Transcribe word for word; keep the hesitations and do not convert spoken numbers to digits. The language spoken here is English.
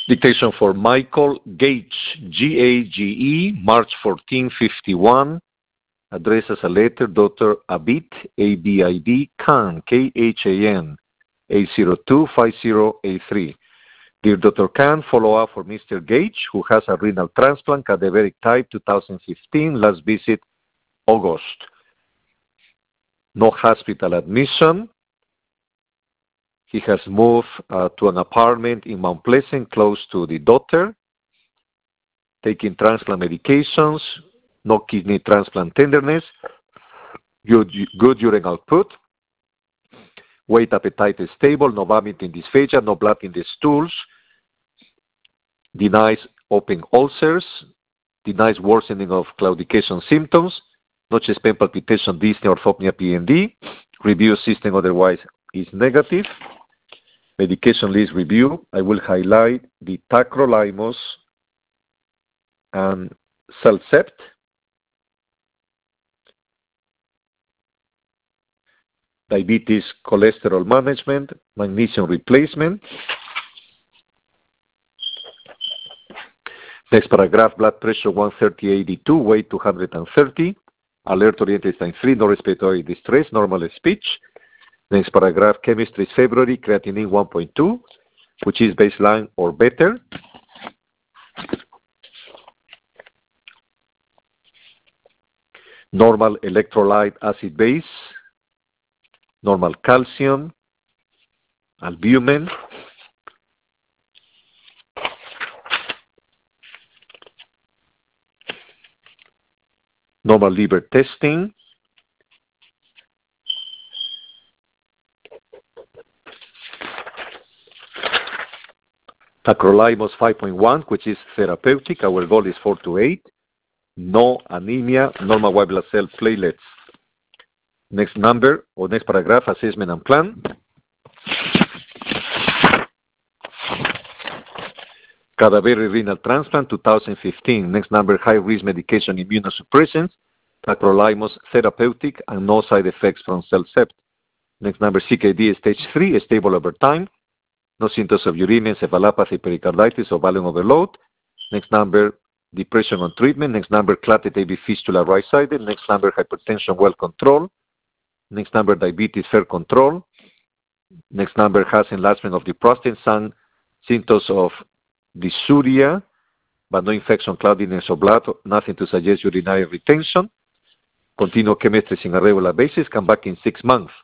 Dictation for Michael Gage, G A G E, March fourteenth, fifty-one. Address as a letter, Doctor Abid, A B I D, Khan, K H A N, eight zero two five zero eight three. Dear Doctor Khan, follow-up for Mister Gage, who has a renal transplant, cadaveric type, two thousand fifteen, last visit, August. No hospital admission. He has moved uh, to an apartment in Mount Pleasant, close to the doctor, taking transplant medications, no kidney transplant tenderness, good, good urine output, weight appetite is stable, no vomiting dysphagia, no blood in the stools, denies open ulcers, denies worsening of claudication symptoms, no chest pain, palpitation, dyspnea, orthopnea, P N D, review system otherwise is negative. Medication list review, I will highlight the tacrolimus and Cellcept. Diabetes, cholesterol management, magnesium replacement. Next paragraph, blood pressure one thirty eighty-two, weight two hundred thirty, alert oriented time three, no respiratory distress, normal speech. Next paragraph, chemistry is February, creatinine one point two, which is baseline or better. Normal electrolyte acid base, normal calcium, albumin. Normal liver testing. Tacrolimus five point one, which is therapeutic. Our goal is four to eight. No anemia, normal white blood cell platelets. Next number, or next paragraph, assessment and plan. Cadaveric renal transplant, two thousand fifteen. Next number, high-risk medication immunosuppressants. Tacrolimus therapeutic and no side effects from Cellcept. Next number, C K D stage three, stable over time. No symptoms of uremia, encephalopathy, pericarditis, or volume overload. Next number, depression on treatment. Next number, clotted A V fistula right-sided. Next number, hypertension well controlled. Next number, diabetes fair control. Next number has enlargement of the prostate, some symptoms of dysuria, but no infection, cloudiness, or blood, nothing to suggest urinary retention. Continue chemistry on a regular basis. Come back in six months.